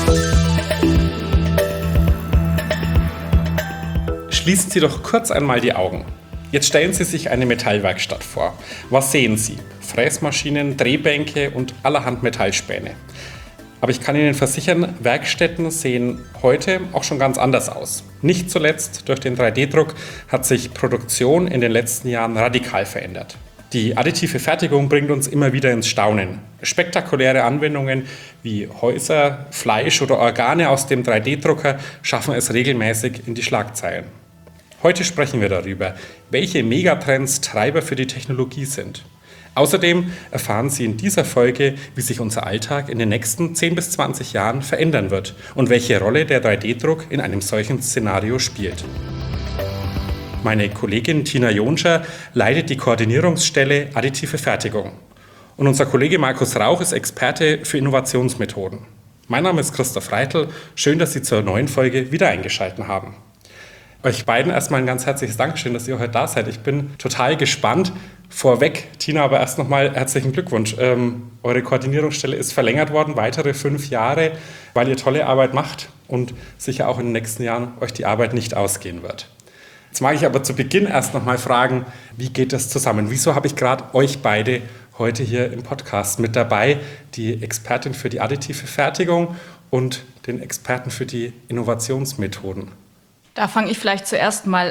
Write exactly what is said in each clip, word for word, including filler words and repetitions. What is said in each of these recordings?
Schließen Sie doch kurz einmal die Augen. Jetzt stellen Sie sich eine Metallwerkstatt vor. Was sehen Sie? Fräsmaschinen, Drehbänke und allerhand Metallspäne. Aber ich kann Ihnen versichern, Werkstätten sehen heute auch schon ganz anders aus. Nicht zuletzt durch den drei D Druck hat sich Produktion in den letzten Jahren radikal verändert. Die additive Fertigung bringt uns immer wieder ins Staunen. Spektakuläre Anwendungen wie Häuser, Fleisch oder Organe aus dem drei D Drucker schaffen es regelmäßig in die Schlagzeilen. Heute sprechen wir darüber, welche Megatrends Treiber für die Technologie sind. Außerdem erfahren Sie in dieser Folge, wie sich unser Alltag in den nächsten zehn bis zwanzig Jahren verändern wird und welche Rolle der drei D Druck in einem solchen Szenario spielt. Meine Kollegin Tina Jonscher leitet die Koordinierungsstelle Additive Fertigung. Und unser Kollege Markus Rauch ist Experte für Innovationsmethoden. Mein Name ist Christoph Reitl. Schön, dass Sie zur neuen Folge wieder eingeschaltet haben. Euch beiden erstmal ein ganz herzliches Dankeschön, dass ihr heute da seid. Ich bin total gespannt. Vorweg, Tina, aber erst nochmal herzlichen Glückwunsch. Ähm, eure Koordinierungsstelle ist verlängert worden, weitere fünf Jahre, weil ihr tolle Arbeit macht und sicher auch in den nächsten Jahren euch die Arbeit nicht ausgehen wird. Jetzt mag ich aber zu Beginn erst nochmal fragen, wie geht das zusammen? Wieso habe ich gerade euch beide heute hier im Podcast mit dabei, die Expertin für die additive Fertigung und den Experten für die Innovationsmethoden? Da fange ich vielleicht zuerst mal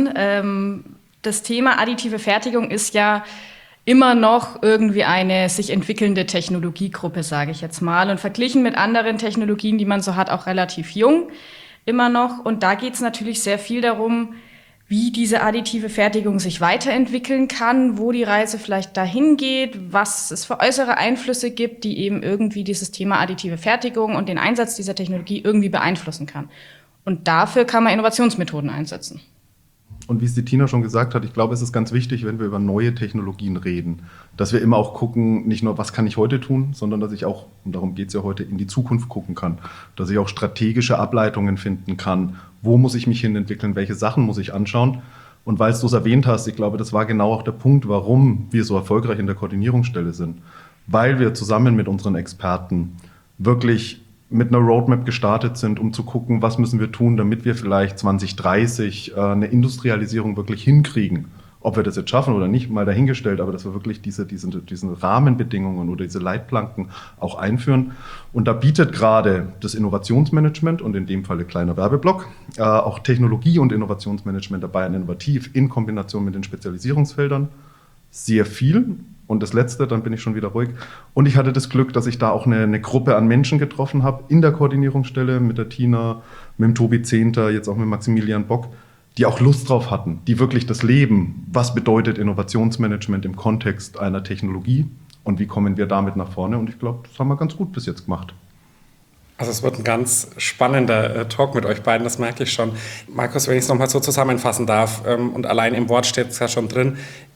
an. Das Thema additive Fertigung ist ja immer noch irgendwie eine sich entwickelnde Technologiegruppe, sage ich jetzt mal. Und verglichen mit anderen Technologien, die man so hat, auch relativ jung immer noch. Und da geht es natürlich sehr viel darum, wie diese additive Fertigung sich weiterentwickeln kann, wo die Reise vielleicht dahin geht, was es für äußere Einflüsse gibt, die eben irgendwie dieses Thema additive Fertigung und den Einsatz dieser Technologie irgendwie beeinflussen kann. Und dafür kann man Innovationsmethoden einsetzen. Und wie es die Tina schon gesagt hat, ich glaube, es ist ganz wichtig, wenn wir über neue Technologien reden, dass wir immer auch gucken, nicht nur, was kann ich heute tun, sondern dass ich auch, und darum geht es ja heute, in die Zukunft gucken kann. Dass ich auch strategische Ableitungen finden kann. Wo muss ich mich hin entwickeln? Welche Sachen muss ich anschauen? Und weil du es erwähnt hast, ich glaube, das war genau auch der Punkt, warum wir so erfolgreich in der Koordinierungsstelle sind. Weil wir zusammen mit unseren Experten wirklich mit einer Roadmap gestartet sind, um zu gucken, was müssen wir tun, damit wir vielleicht zwanzig dreißig äh, eine Industrialisierung wirklich hinkriegen. Ob wir das jetzt schaffen oder nicht, mal dahingestellt, aber dass wir wirklich diese, diese, diese Rahmenbedingungen oder diese Leitplanken auch einführen. Und da bietet gerade das Innovationsmanagement und in dem Falle kleiner Werbeblock, äh, auch Technologie- und Innovationsmanagement dabei an Innovativ in Kombination mit den Spezialisierungsfeldern sehr viel. Und das Letzte, dann bin ich schon wieder ruhig. Und ich hatte das Glück, dass ich da auch eine, eine Gruppe an Menschen getroffen habe in der Koordinierungsstelle mit der Tina, mit dem Tobi Zehnter, jetzt auch mit Maximilian Bock, die auch Lust drauf hatten, die wirklich das Leben, was bedeutet Innovationsmanagement im Kontext einer Technologie und wie kommen wir damit nach vorne. Und ich glaube, das haben wir ganz gut bis jetzt gemacht. Also es wird ein ganz spannender äh, Talk mit euch beiden, das merke ich schon. Markus, wenn ich es nochmal so zusammenfassen darf, ähm, und allein im Wort steht es ja schon drin,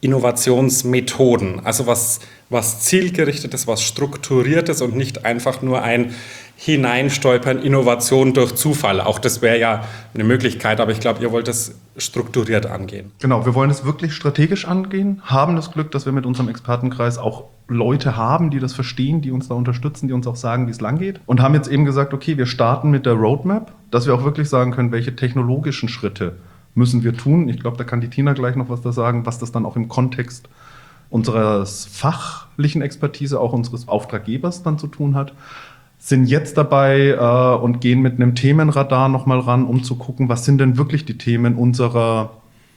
Innovationsmethoden, also was, was zielgerichtetes, was strukturiertes und nicht einfach nur ein Hineinstolpern, Innovation durch Zufall. Auch das wäre ja eine Möglichkeit, aber ich glaube, ihr wollt es strukturiert angehen. Genau, wir wollen es wirklich strategisch angehen, haben das Glück, dass wir mit unserem Expertenkreis auch Leute haben, die das verstehen, die uns da unterstützen, die uns auch sagen, wie es lang geht. Und haben jetzt eben gesagt, okay, wir starten mit der Roadmap, dass wir auch wirklich sagen können, welche technologischen Schritte müssen wir tun. Ich glaube, da kann die Tina gleich noch was da sagen, was das dann auch im Kontext unseres fachlichen Expertise, auch unseres Auftraggebers dann zu tun hat. Sind jetzt dabei äh, und gehen mit einem Themenradar nochmal ran, um zu gucken, was sind denn wirklich die Themen unserer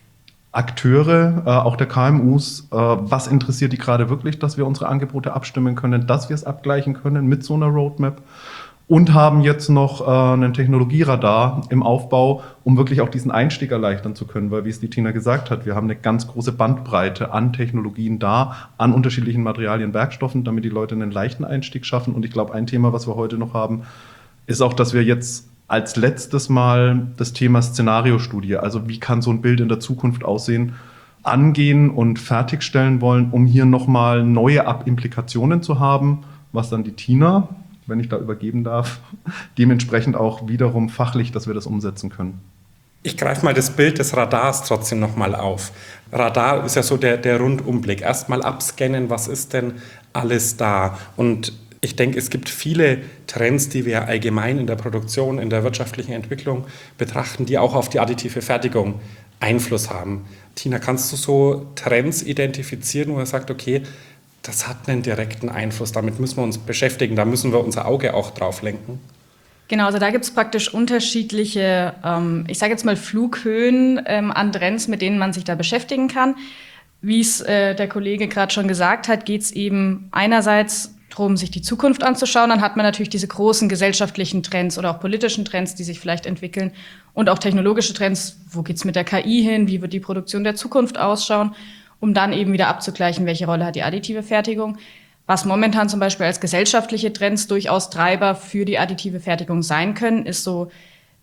Akteure, äh, auch der K M Us, äh, was interessiert die gerade wirklich, dass wir unsere Angebote abstimmen können, dass wir es abgleichen können mit so einer Roadmap. Und haben jetzt noch äh, einen Technologieradar im Aufbau, um wirklich auch diesen Einstieg erleichtern zu können. Weil, wie es die Tina gesagt hat, wir haben eine ganz große Bandbreite an Technologien da, an unterschiedlichen Materialien, Werkstoffen, damit die Leute einen leichten Einstieg schaffen. Und ich glaube, ein Thema, was wir heute noch haben, ist auch, dass wir jetzt als letztes Mal das Thema Szenariostudie, also wie kann so ein Bild in der Zukunft aussehen, angehen und fertigstellen wollen, um hier nochmal neue Implikationen zu haben, was dann die Tina, wenn ich da übergeben darf, dementsprechend auch wiederum fachlich, dass wir das umsetzen können. Ich greife mal das Bild des Radars trotzdem nochmal auf. Radar ist ja so der, der Rundumblick. Erstmal abscannen, was ist denn alles da? Und Ich denke, es gibt viele Trends, die wir allgemein in der Produktion, in der wirtschaftlichen Entwicklung betrachten, die auch auf die additive Fertigung Einfluss haben. Tina, kannst du so Trends identifizieren, wo man sagt, okay, das hat einen direkten Einfluss, damit müssen wir uns beschäftigen, da müssen wir unser Auge auch drauf lenken? Genau, also da gibt es praktisch unterschiedliche, ähm, ich sage jetzt mal Flughöhen ähm, an Trends, mit denen man sich da beschäftigen kann. Wie es äh, der Kollege gerade schon gesagt hat, geht es eben einerseits darum, sich die Zukunft anzuschauen. Dann hat man natürlich diese großen gesellschaftlichen Trends oder auch politischen Trends, die sich vielleicht entwickeln und auch technologische Trends. Wo geht's mit der K I hin? Wie wird die Produktion der Zukunft ausschauen? Um dann eben wieder abzugleichen, welche Rolle hat die additive Fertigung. Was momentan zum Beispiel als gesellschaftliche Trends durchaus Treiber für die additive Fertigung sein können, ist so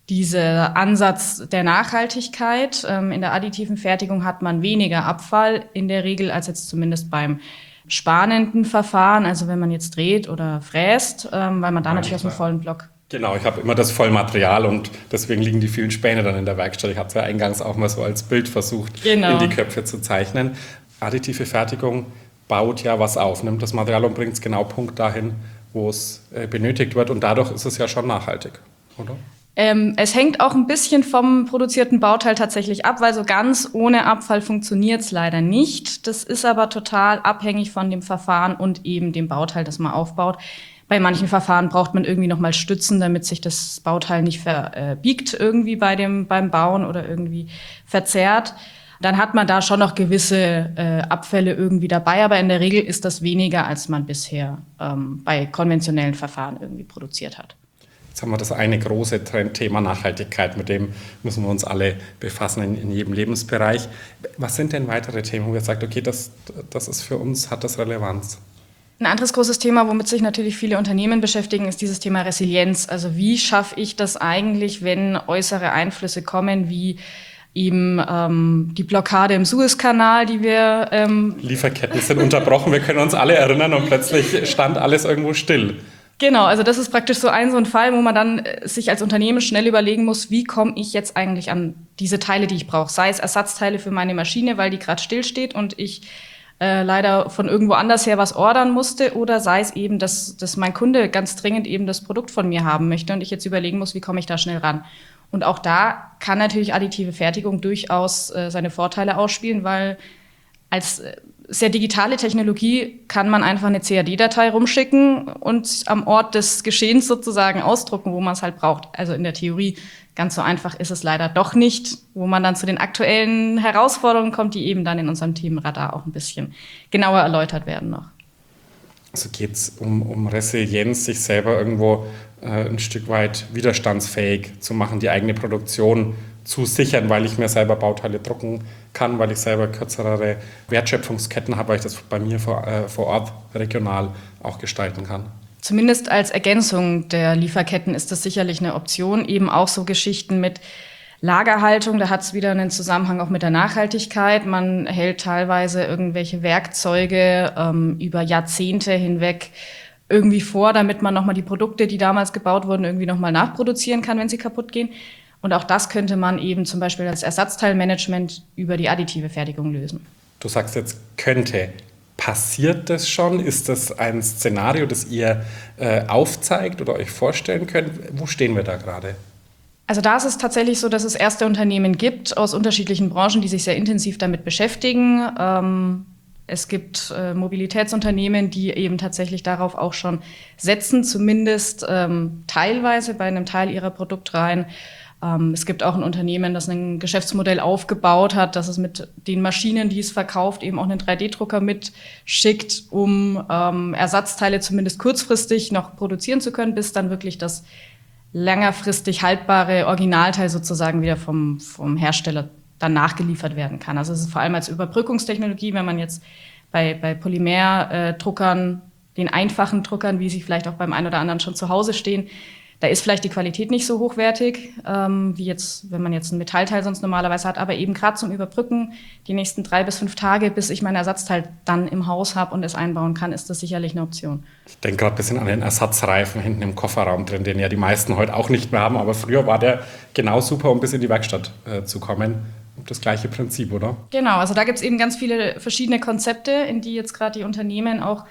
dieser Ansatz der Nachhaltigkeit. Ähm, in der additiven Fertigung hat man weniger Abfall in der Regel als jetzt zumindest beim spanenden Verfahren, also wenn man jetzt dreht oder fräst, ähm, weil man da natürlich aus dem vollen Block... Genau, ich habe immer das Vollmaterial und deswegen liegen die vielen Späne dann in der Werkstatt. Ich habe es ja eingangs auch mal so als Bild versucht, genau, in die Köpfe zu zeichnen. Additive Fertigung baut ja was auf, nimmt das Material und bringt es genau Punkt dahin, wo es äh, benötigt wird und dadurch ist es ja schon nachhaltig, oder? Ähm, es hängt auch ein bisschen vom produzierten Bauteil tatsächlich ab, weil so ganz ohne Abfall funktioniert es leider nicht. Das ist aber total abhängig von dem Verfahren und eben dem Bauteil, das man aufbaut. Bei manchen Verfahren braucht man irgendwie noch mal Stützen, damit sich das Bauteil nicht verbiegt irgendwie bei dem, beim Bauen oder irgendwie verzerrt. Dann hat man da schon noch gewisse äh, Abfälle irgendwie dabei, aber in der Regel ist das weniger, als man bisher ähm, bei konventionellen Verfahren irgendwie produziert hat. Jetzt haben wir das eine große Trendthema Nachhaltigkeit, mit dem müssen wir uns alle befassen in, in jedem Lebensbereich. Was sind denn weitere Themen, wo ihr sagt, okay, das, das ist für uns, hat das Relevanz? Ein anderes großes Thema, womit sich natürlich viele Unternehmen beschäftigen, ist dieses Thema Resilienz. Also wie schaffe ich das eigentlich, wenn äußere Einflüsse kommen, wie eben ähm, die Blockade im Suezkanal, die wir... Ähm Lieferketten sind unterbrochen, wir können uns alle erinnern und plötzlich stand alles irgendwo still. Genau, also das ist praktisch so ein so ein Fall, wo man dann sich als Unternehmen schnell überlegen muss, wie komme ich jetzt eigentlich an diese Teile, die ich brauche. Sei es Ersatzteile für meine Maschine, weil die gerade stillsteht und ich äh, leider von irgendwo anders her was ordern musste, oder sei es eben, dass, dass mein Kunde ganz dringend eben das Produkt von mir haben möchte und ich jetzt überlegen muss, wie komme ich da schnell ran. Und auch da kann natürlich additive Fertigung durchaus äh, seine Vorteile ausspielen, weil als äh, sehr digitale Technologie kann man einfach eine C A D-Datei rumschicken und am Ort des Geschehens sozusagen ausdrucken, wo man es halt braucht. Also in der Theorie ganz so einfach ist es leider doch nicht, wo man dann zu den aktuellen Herausforderungen kommt, die eben dann in unserem Themenradar auch ein bisschen genauer erläutert werden noch. Also geht es um, um Resilienz, sich selber irgendwo äh, ein Stück weit widerstandsfähig zu machen, die eigene Produktion zu sichern, weil ich mir selber Bauteile drucken kann, weil ich selber kürzere Wertschöpfungsketten habe, weil ich das bei mir vor, äh, vor Ort regional auch gestalten kann. Zumindest als Ergänzung der Lieferketten ist das sicherlich eine Option. Eben auch so Geschichten mit Lagerhaltung, da hat es wieder einen Zusammenhang auch mit der Nachhaltigkeit. Man hält teilweise irgendwelche Werkzeuge ähm, über Jahrzehnte hinweg irgendwie vor, damit man nochmal die Produkte, die damals gebaut wurden, irgendwie nochmal nachproduzieren kann, wenn sie kaputt gehen. Und auch das könnte man eben zum Beispiel als Ersatzteilmanagement über die additive Fertigung lösen. Du sagst jetzt könnte. Passiert das schon? Ist das ein Szenario, das ihr äh, aufzeigt oder euch vorstellen könnt? Wo stehen wir da gerade? Also da ist es tatsächlich so, dass es erste Unternehmen gibt aus unterschiedlichen Branchen, die sich sehr intensiv damit beschäftigen. Ähm, es gibt äh, Mobilitätsunternehmen, die eben tatsächlich darauf auch schon setzen, zumindest ähm, teilweise bei einem Teil ihrer Produktreihen. Ähm, es gibt auch ein Unternehmen, das ein Geschäftsmodell aufgebaut hat, dass es mit den Maschinen, die es verkauft, eben auch einen drei D Drucker mitschickt, um ähm, Ersatzteile zumindest kurzfristig noch produzieren zu können, bis dann wirklich das längerfristig haltbare Originalteil sozusagen wieder vom, vom Hersteller dann nachgeliefert werden kann. Also es ist vor allem als Überbrückungstechnologie, wenn man jetzt bei, bei Polymerdruckern, den einfachen Druckern, wie sie vielleicht auch beim einen oder anderen schon zu Hause stehen, da ist vielleicht die Qualität nicht so hochwertig, ähm, wie jetzt, wenn man jetzt ein Metallteil sonst normalerweise hat. Aber eben gerade zum Überbrücken, die nächsten drei bis fünf Tage, bis ich mein Ersatzteil dann im Haus habe und es einbauen kann, ist das sicherlich eine Option. Ich denke gerade ein bisschen an den Ersatzreifen hinten im Kofferraum drin, den ja die meisten heute auch nicht mehr haben. Aber früher war der genau super, um bis in die Werkstatt äh, zu kommen. Das gleiche Prinzip, oder? Genau, also da gibt es eben ganz viele verschiedene Konzepte, in die jetzt gerade die Unternehmen auch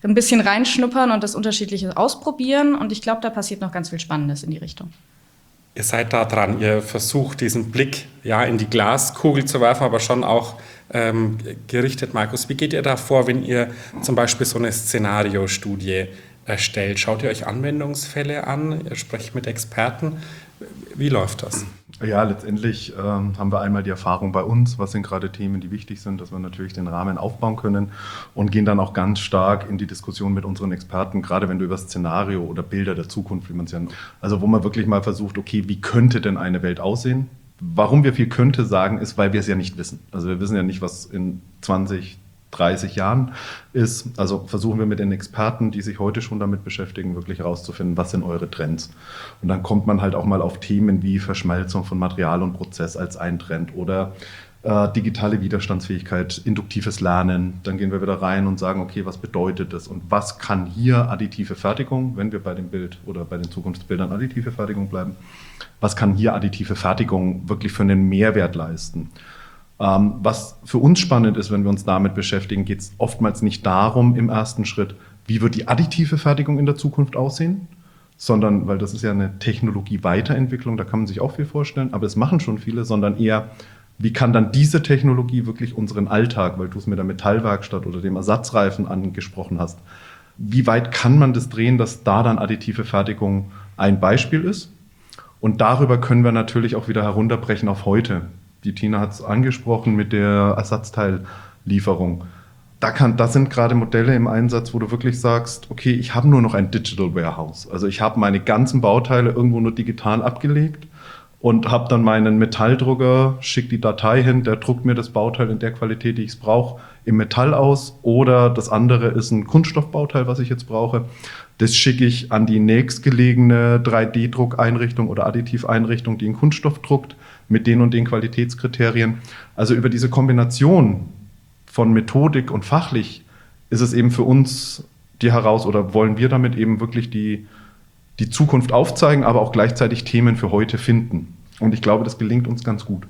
ein bisschen reinschnuppern und das Unterschiedliche ausprobieren. Und ich glaube, da passiert noch ganz viel Spannendes in die Richtung. Ihr seid da dran, ihr versucht diesen Blick ja, in die Glaskugel zu werfen, aber schon auch ähm, gerichtet. Markus, wie geht ihr da vor, wenn ihr zum Beispiel so eine Szenariostudie erstellt? Schaut ihr euch Anwendungsfälle an, ihr sprecht mit Experten? Wie läuft das? Ja, letztendlich ähm, haben wir einmal die Erfahrung bei uns, was sind gerade Themen, die wichtig sind, dass wir natürlich den Rahmen aufbauen können und gehen dann auch ganz stark in die Diskussion mit unseren Experten, gerade wenn du über Szenario oder Bilder der Zukunft, wie man es ja, also wo man wirklich mal versucht, okay, wie könnte denn eine Welt aussehen? Warum wir viel könnte sagen, ist, weil wir es ja nicht wissen. Also wir wissen ja nicht, was in zwanzig, dreißig Jahren ist. Also versuchen wir mit den Experten, die sich heute schon damit beschäftigen, wirklich herauszufinden, was sind eure Trends. Und dann kommt man halt auch mal auf Themen wie Verschmelzung von Material und Prozess als ein Trend oder äh, digitale Widerstandsfähigkeit, induktives Lernen. Dann gehen wir wieder rein und sagen, okay, was bedeutet das und was kann hier additive Fertigung, wenn wir bei dem Bild oder bei den Zukunftsbildern additive Fertigung bleiben, was kann hier additive Fertigung wirklich für einen Mehrwert leisten? Ähm, was für uns spannend ist, wenn wir uns damit beschäftigen, geht es oftmals nicht darum im ersten Schritt, wie wird die additive Fertigung in der Zukunft aussehen, sondern, weil das ist ja eine Technologie-Weiterentwicklung, da kann man sich auch viel vorstellen, aber es machen schon viele, sondern eher, wie kann dann diese Technologie wirklich unseren Alltag, weil du es mit der Metallwerkstatt oder dem Ersatzreifen angesprochen hast, wie weit kann man das drehen, dass da dann additive Fertigung ein Beispiel ist? Und darüber können wir natürlich auch wieder herunterbrechen auf heute. Die Tina hat es angesprochen mit der Ersatzteillieferung. Da, kann, da sind gerade Modelle im Einsatz, wo du wirklich sagst, okay, ich habe nur noch ein Digital Warehouse. Also ich habe meine ganzen Bauteile irgendwo nur digital abgelegt und habe dann meinen Metalldrucker, schicke die Datei hin, der druckt mir das Bauteil in der Qualität, die ich es brauche, im Metall aus. Oder das andere ist ein Kunststoffbauteil, was ich jetzt brauche. Das schicke ich an die nächstgelegene drei D Druckeinrichtung oder Additiveinrichtung, die einen Kunststoff druckt, mit den und den Qualitätskriterien. Also über diese Kombination von Methodik und fachlich ist es eben für uns die heraus oder wollen wir damit eben wirklich die, die Zukunft aufzeigen, aber auch gleichzeitig Themen für heute finden. Und ich glaube, das gelingt uns ganz gut.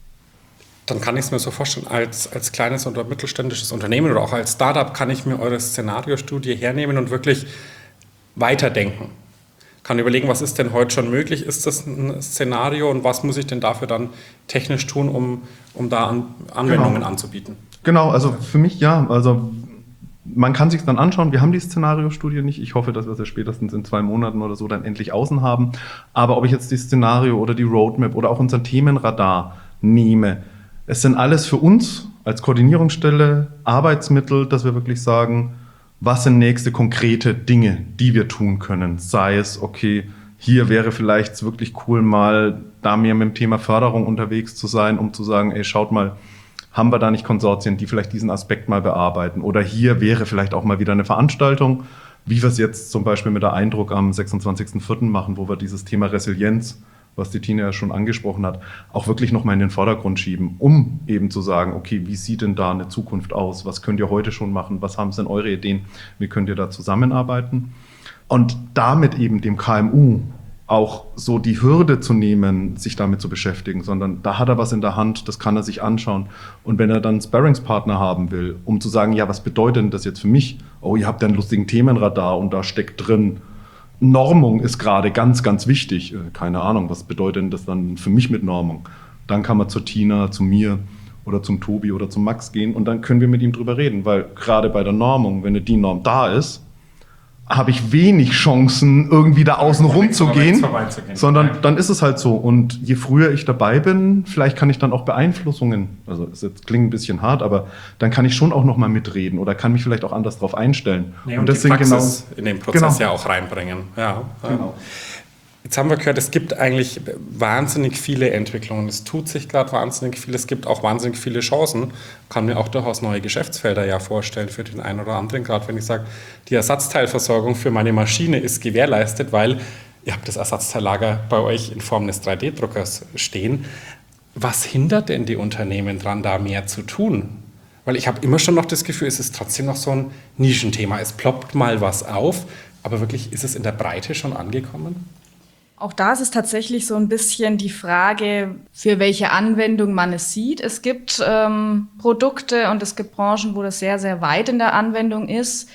Dann kann ich es mir so vorstellen, als, als kleines oder mittelständisches Unternehmen oder auch als Startup kann ich mir eure Szenariostudie hernehmen und wirklich weiterdenken. Kann überlegen, was ist denn heute schon möglich, ist das ein Szenario und was muss ich denn dafür dann technisch tun, um, um da an, Anwendungen genau. anzubieten? Genau, also für mich ja, also man kann sich dann anschauen, wir haben die Szenariostudie nicht, ich hoffe, dass wir sie spätestens in zwei Monaten oder so dann endlich außen haben, aber ob ich jetzt die Szenario oder die Roadmap oder auch unser Themenradar nehme, es sind alles für uns als Koordinierungsstelle Arbeitsmittel, dass wir wirklich sagen, was sind nächste konkrete Dinge, die wir tun können? Sei es, okay, hier wäre vielleicht wirklich cool, mal da mehr mit dem Thema Förderung unterwegs zu sein, um zu sagen, ey, schaut mal, haben wir da nicht Konsortien, die vielleicht diesen Aspekt mal bearbeiten? Oder hier wäre vielleicht auch mal wieder eine Veranstaltung, wie wir es jetzt zum Beispiel mit der Eindruck am sechsundzwanzigsten vierten machen, wo wir dieses Thema Resilienz, was die Tina ja schon angesprochen hat, auch wirklich nochmal in den Vordergrund schieben, um eben zu sagen, okay, wie sieht denn da eine Zukunft aus? Was könnt ihr heute schon machen? Was haben denn eure Ideen? Wie könnt ihr da zusammenarbeiten? Und damit eben dem K M U auch so die Hürde zu nehmen, sich damit zu beschäftigen, sondern da hat er was in der Hand, das kann er sich anschauen. Und wenn er dann einen Sparringspartner haben will, um zu sagen, ja, was bedeutet denn das jetzt für mich? Oh, ihr habt ja einen lustigen Themenradar und da steckt drin, Normung ist gerade ganz, ganz wichtig. Keine Ahnung, was bedeutet denn das dann für mich mit Normung? Dann kann man zur Tina, zu mir oder zum Tobi oder zum Max gehen und dann können wir mit ihm drüber reden, weil gerade bei der Normung, wenn die Norm da ist, habe ich wenig Chancen, irgendwie da außen rum zu gehen, sondern dann ist es halt so. Und je früher ich dabei bin, vielleicht kann ich dann auch Beeinflussungen, also das jetzt klingt ein bisschen hart, aber dann kann ich schon auch noch mal mitreden oder kann mich vielleicht auch anders drauf einstellen. Nee, und, und das die Praxis genau, in den Prozess genau. ja auch reinbringen. Ja, genau. Jetzt haben wir gehört, es gibt eigentlich wahnsinnig viele Entwicklungen. Es tut sich gerade wahnsinnig viel. Es gibt auch wahnsinnig viele Chancen. Kann mir auch durchaus neue Geschäftsfelder ja vorstellen für den einen oder anderen. Gerade wenn ich sage, die Ersatzteilversorgung für meine Maschine ist gewährleistet, weil ihr habt das Ersatzteillager bei euch in Form des drei D Druckers stehen. Was hindert denn die Unternehmen daran, da mehr zu tun? Weil ich habe immer schon noch das Gefühl, es ist trotzdem noch so ein Nischenthema. Es ploppt mal was auf, aber wirklich ist es in der Breite schon angekommen? Auch da ist es tatsächlich so ein bisschen die Frage, für welche Anwendung man es sieht. Es gibt ähm, Produkte und es gibt Branchen, wo das sehr, sehr weit in der Anwendung ist.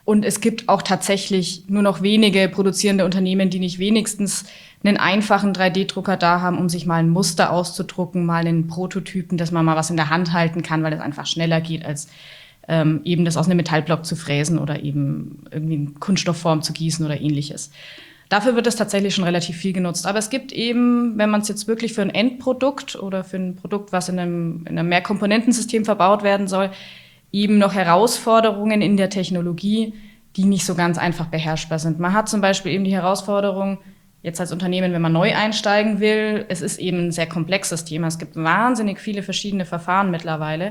Und es gibt auch tatsächlich nur noch wenige produzierende Unternehmen, die nicht wenigstens einen einfachen drei D Drucker da haben, um sich mal ein Muster auszudrucken, mal einen Prototypen, dass man mal was in der Hand halten kann, weil es einfach schneller geht, als ähm, eben das aus einem Metallblock zu fräsen oder eben irgendwie in Kunststoffform zu gießen oder ähnliches. Dafür wird es tatsächlich schon relativ viel genutzt. Aber es gibt eben, wenn man es jetzt wirklich für ein Endprodukt oder für ein Produkt, was in einem, in einem Mehrkomponentensystem verbaut werden soll, eben noch Herausforderungen in der Technologie, die nicht so ganz einfach beherrschbar sind. Man hat zum Beispiel eben die Herausforderung, jetzt als Unternehmen, wenn man neu einsteigen will, es ist eben ein sehr komplexes Thema. Es gibt wahnsinnig viele verschiedene Verfahren mittlerweile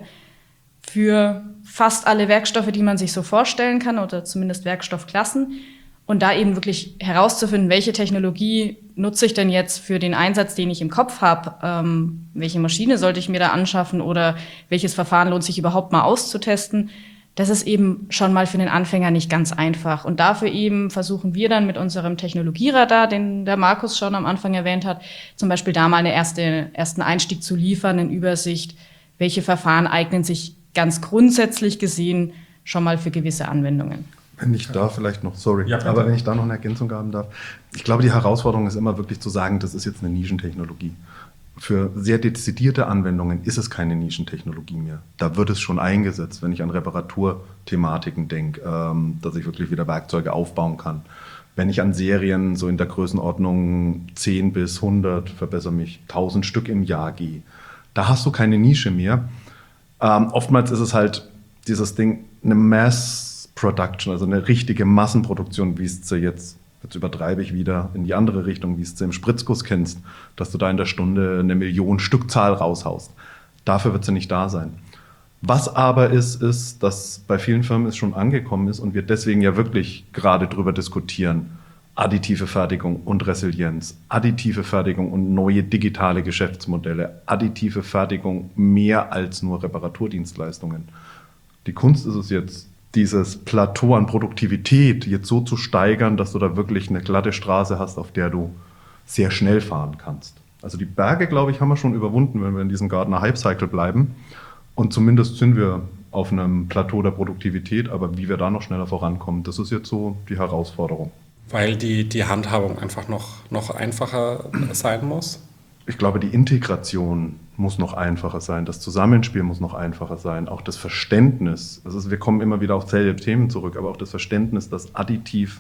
für fast alle Werkstoffe, die man sich so vorstellen kann oder zumindest Werkstoffklassen. Und da eben wirklich herauszufinden, welche Technologie nutze ich denn jetzt für den Einsatz, den ich im Kopf habe, ähm, welche Maschine sollte ich mir da anschaffen oder welches Verfahren lohnt sich überhaupt mal auszutesten, das ist eben schon mal für den Anfänger nicht ganz einfach. Und dafür eben versuchen wir dann mit unserem Technologieradar, den der Markus schon am Anfang erwähnt hat, zum Beispiel da mal einen erste, ersten Einstieg zu liefern, eine Übersicht, welche Verfahren eignen sich ganz grundsätzlich gesehen schon mal für gewisse Anwendungen. Wenn ich da vielleicht noch, sorry, ja, aber wenn ich da noch eine Ergänzung haben darf. Ich glaube, die Herausforderung ist immer wirklich zu sagen, das ist jetzt eine Nischentechnologie. Für sehr dezidierte Anwendungen ist es keine Nischentechnologie mehr. Da wird es schon eingesetzt, wenn ich an Reparaturthematiken denke, ähm, dass ich wirklich wieder Werkzeuge aufbauen kann. Wenn ich an Serien so in der Größenordnung zehn bis hundert, verbessere mich, tausend Stück im Jahr gehe, da hast du keine Nische mehr. Ähm, oftmals ist es halt dieses Ding, eine Mass Production, also eine richtige Massenproduktion, wie es sie jetzt, jetzt übertreibe ich wieder in die andere Richtung, wie es du im Spritzguss kennst, dass du da in der Stunde eine Million Stückzahl raushaust. Dafür wird sie nicht da sein. Was aber ist, ist, dass bei vielen Firmen es schon angekommen ist und wir deswegen ja wirklich gerade drüber diskutieren, additive Fertigung und Resilienz, additive Fertigung und neue digitale Geschäftsmodelle, additive Fertigung mehr als nur Reparaturdienstleistungen. Die Kunst ist es jetzt, dieses Plateau an Produktivität jetzt so zu steigern, dass du da wirklich eine glatte Straße hast, auf der du sehr schnell fahren kannst. Also die Berge, glaube ich, haben wir schon überwunden, wenn wir in diesem Gartner Hype Cycle bleiben. Und zumindest sind wir auf einem Plateau der Produktivität, aber wie wir da noch schneller vorankommen, das ist jetzt so die Herausforderung. Weil die, die Handhabung einfach noch, noch einfacher sein muss? Ich glaube, die Integration muss noch einfacher sein, das Zusammenspiel muss noch einfacher sein, auch das Verständnis. Also wir kommen immer wieder auf selbe Themen zurück, aber auch das Verständnis, dass additiv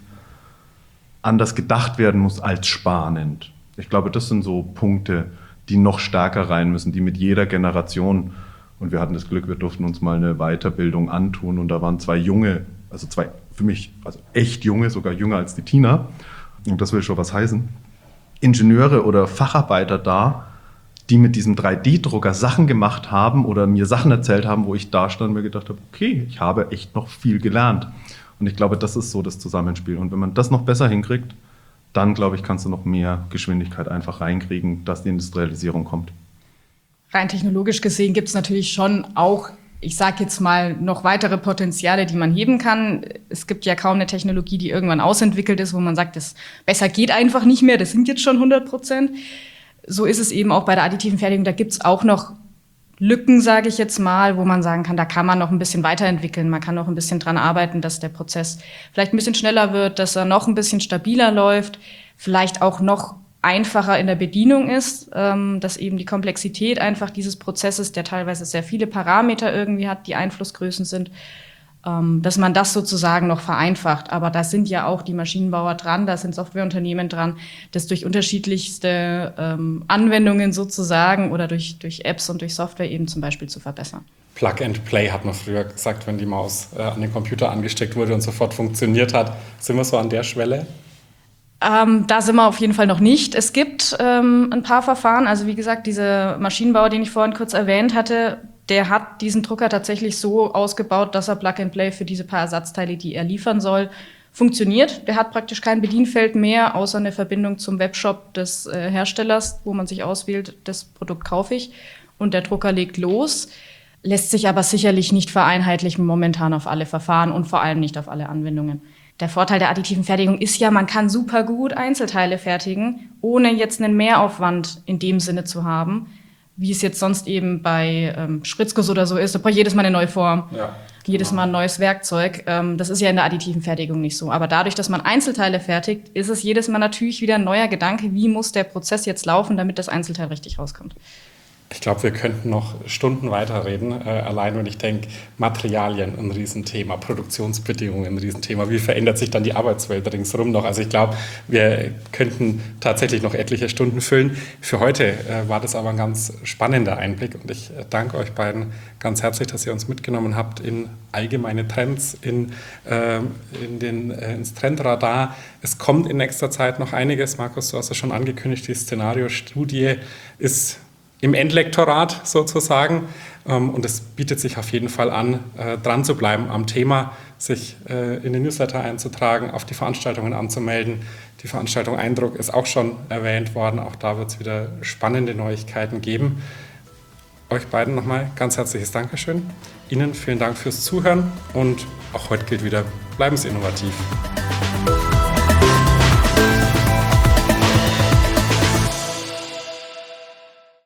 anders gedacht werden muss als sparend. Ich glaube, das sind so Punkte, die noch stärker rein müssen, die mit jeder Generation, und wir hatten das Glück, wir durften uns mal eine Weiterbildung antun und da waren zwei junge, also zwei für mich, also echt junge, sogar jünger als die Tina, und das will schon was heißen, Ingenieure oder Facharbeiter da, die mit diesem drei D Drucker Sachen gemacht haben oder mir Sachen erzählt haben, wo ich da stand und mir gedacht habe, okay, ich habe echt noch viel gelernt. Und ich glaube, das ist so das Zusammenspiel. Und wenn man das noch besser hinkriegt, dann, glaube ich, kannst du noch mehr Geschwindigkeit einfach reinkriegen, dass die Industrialisierung kommt. Rein technologisch gesehen gibt es natürlich schon auch, ich sage jetzt mal, noch weitere Potenziale, die man heben kann. Es gibt ja kaum eine Technologie, die irgendwann ausentwickelt ist, wo man sagt, das besser geht einfach nicht mehr, das sind jetzt schon hundert Prozent. So ist es eben auch bei der additiven Fertigung. Da gibt es auch noch Lücken, sage ich jetzt mal, wo man sagen kann, da kann man noch ein bisschen weiterentwickeln. Man kann noch ein bisschen dran arbeiten, dass der Prozess vielleicht ein bisschen schneller wird, dass er noch ein bisschen stabiler läuft, vielleicht auch noch einfacher in der Bedienung ist, ähm, dass eben die Komplexität einfach dieses Prozesses, der teilweise sehr viele Parameter irgendwie hat, die Einflussgrößen sind, ähm, dass man das sozusagen noch vereinfacht. Aber da sind ja auch die Maschinenbauer dran, da sind Softwareunternehmen dran, das durch unterschiedlichste ähm, Anwendungen sozusagen oder durch, durch Apps und durch Software eben zum Beispiel zu verbessern. Plug and Play hat man früher gesagt, wenn die Maus äh, an den Computer angesteckt wurde und sofort funktioniert hat. Sind wir so an der Schwelle? Ähm, da sind wir auf jeden Fall noch nicht. Es gibt ähm, ein paar Verfahren, also wie gesagt, dieser Maschinenbauer, den ich vorhin kurz erwähnt hatte, der hat diesen Drucker tatsächlich so ausgebaut, dass er Plug and Play für diese paar Ersatzteile, die er liefern soll, funktioniert. Der hat praktisch kein Bedienfeld mehr, außer eine Verbindung zum Webshop des äh, Herstellers, wo man sich auswählt, das Produkt kaufe ich, und der Drucker legt los. Lässt sich aber sicherlich nicht vereinheitlichen momentan auf alle Verfahren und vor allem nicht auf alle Anwendungen. Der Vorteil der additiven Fertigung ist ja, man kann super gut Einzelteile fertigen, ohne jetzt einen Mehraufwand in dem Sinne zu haben, wie es jetzt sonst eben bei ähm, Spritzguss oder so ist. Da braucht jedes Mal eine neue Form. Ja, jedes Mal ein neues Werkzeug. Ähm, das ist ja in der additiven Fertigung nicht so. Aber dadurch, dass man Einzelteile fertigt, ist es jedes Mal natürlich wieder ein neuer Gedanke, wie muss der Prozess jetzt laufen, damit das Einzelteil richtig rauskommt. Ich glaube, wir könnten noch Stunden weiterreden, äh, allein wenn ich denke, Materialien ein Riesenthema, Produktionsbedingungen ein Riesenthema, wie verändert sich dann die Arbeitswelt ringsherum noch? Also ich glaube, wir könnten tatsächlich noch etliche Stunden füllen. Für heute äh, war das aber ein ganz spannender Einblick und ich äh, danke euch beiden ganz herzlich, dass ihr uns mitgenommen habt in allgemeine Trends, in, äh, in den, äh, ins Trendradar. Es kommt in nächster Zeit noch einiges. Markus, du hast es schon angekündigt, die Szenariostudie ist im Endlektorat sozusagen. Und es bietet sich auf jeden Fall an, dran zu bleiben am Thema, sich in den Newsletter einzutragen, auf die Veranstaltungen anzumelden. Die Veranstaltung Eindruck ist auch schon erwähnt worden. Auch da wird es wieder spannende Neuigkeiten geben. Euch beiden nochmal ganz herzliches Dankeschön. Ihnen vielen Dank fürs Zuhören und auch heute gilt wieder, bleiben Sie innovativ.